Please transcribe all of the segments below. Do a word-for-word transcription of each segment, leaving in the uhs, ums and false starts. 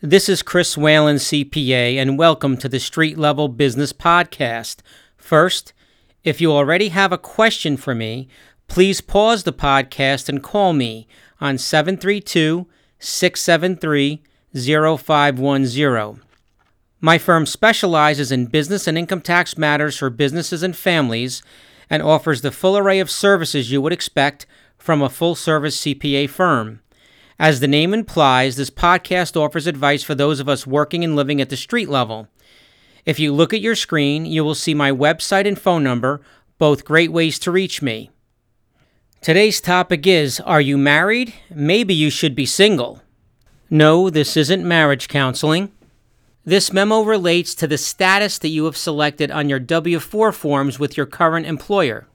This is Chris Whalen, C P A, and welcome to the Street Level Business Podcast. First, if you already have a question for me, please pause the podcast and call me on seven three two, six seven three, zero five one zero. My firm specializes in business and income tax matters for businesses and families and offers the full array of services you would expect from a full-service C P A firm. As the name implies, this podcast offers advice for those of us working and living at the street level. If you look at your screen, you will see my website and phone number, both great ways to reach me. Today's topic is, are you married? Maybe you should be single. No, this isn't marriage counseling. This memo relates to the status that you have selected on your W four forms with your current employer.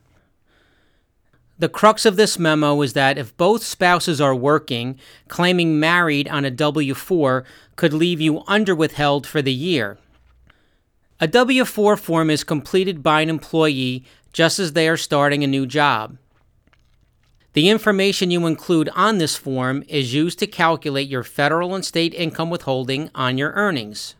The crux of this memo is that if both spouses are working, claiming married on a W four could leave you underwithheld for the year. A W four form is completed by an employee just as they are starting a new job. The information you include on this form is used to calculate your federal and state income withholding on your earnings.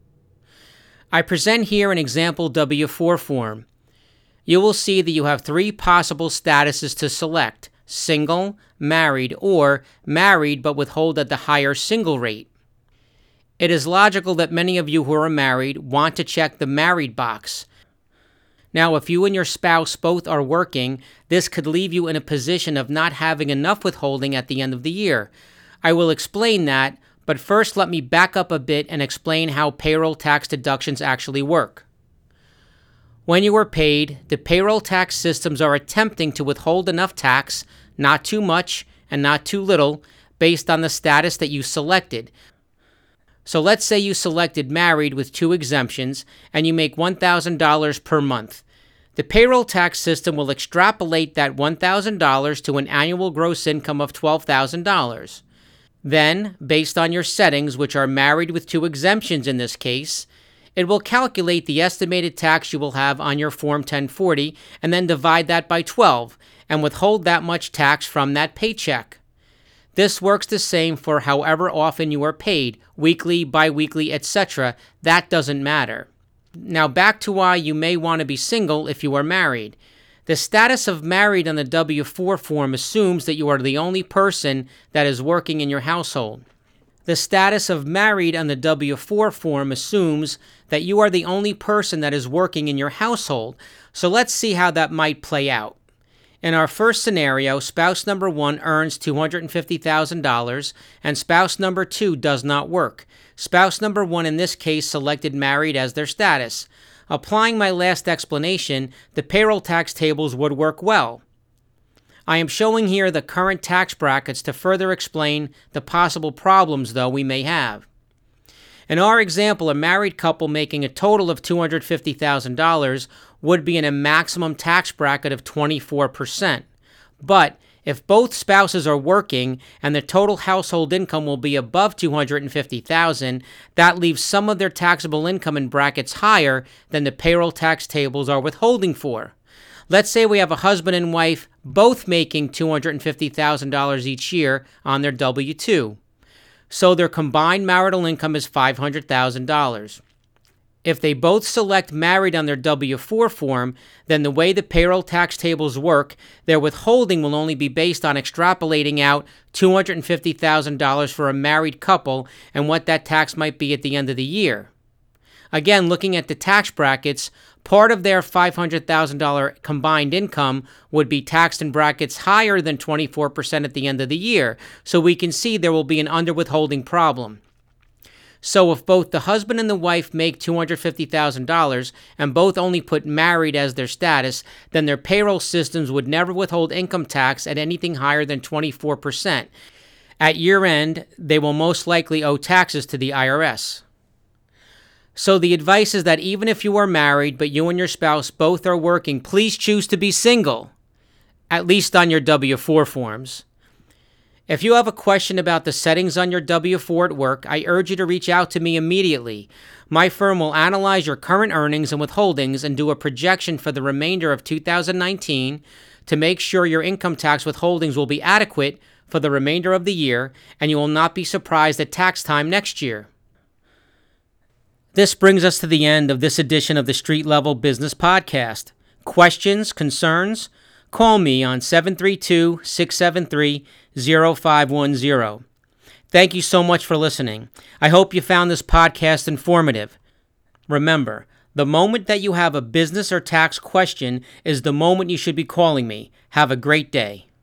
I present here an example W four form. You will see that you have three possible statuses to select: single, married, or married but withhold at the higher single rate. It is logical that many of you who are married want to check the married box. Now, if you and your spouse both are working, this could leave you in a position of not having enough withholding at the end of the year. I will explain that, but first let me back up a bit and explain how payroll tax deductions actually work. When you are paid, the payroll tax systems are attempting to withhold enough tax, not too much and not too little, based on the status that you selected. So let's say you selected married with two exemptions and you make one thousand dollars per month. The payroll tax system will extrapolate that one thousand dollars to an annual gross income of twelve thousand dollars. Then, based on your settings, which are married with two exemptions in this case, it will calculate the estimated tax you will have on your Form ten forty and then divide that by twelve and withhold that much tax from that paycheck. This works the same for however often you are paid, weekly, biweekly, et cetera. That doesn't matter. Now back to why you may want to be single if you are married. The status of married on the W four form assumes that you are the only person that is working in your household. The status of married on the W four form assumes that you are the only person that is working in your household. So let's see how that might play out. In our first scenario, spouse number one earns two hundred fifty thousand dollars and spouse number two does not work. Spouse number one in this case selected married as their status. Applying my last explanation, the payroll tax tables would work well. I am showing here the current tax brackets to further explain the possible problems, though, we may have. In our example, a married couple making a total of two hundred fifty thousand dollars would be in a maximum tax bracket of twenty-four percent. But if both spouses are working and the total household income will be above two hundred fifty thousand dollars, that leaves some of their taxable income in brackets higher than the payroll tax tables are withholding for. Let's say we have a husband and wife both making two hundred fifty thousand dollars each year on their W two. So their combined marital income is five hundred thousand dollars. If they both select married on their W four form, then the way the payroll tax tables work, their withholding will only be based on extrapolating out two hundred fifty thousand dollars for a married couple and what that tax might be at the end of the year. Again, looking at the tax brackets, part of their five hundred thousand dollars combined income would be taxed in brackets higher than twenty-four percent at the end of the year, so we can see there will be an underwithholding problem. So if both the husband and the wife make two hundred fifty thousand dollars and both only put married as their status, then their payroll systems would never withhold income tax at anything higher than twenty-four percent. At year end, they will most likely owe taxes to the I R S. So the advice is that even if you are married, but you and your spouse both are working, please choose to be single, at least on your W four forms. If you have a question about the settings on your W four at work, I urge you to reach out to me immediately. My firm will analyze your current earnings and withholdings and do a projection for the remainder of two thousand nineteen to make sure your income tax withholdings will be adequate for the remainder of the year, and you will not be surprised at tax time next year. This brings us to the end of this edition of the Street Level Business Podcast. Questions, concerns? Call me on seven three two, six seven three, zero five one zero. Thank you so much for listening. I hope you found this podcast informative. Remember, the moment that you have a business or tax question is the moment you should be calling me. Have a great day.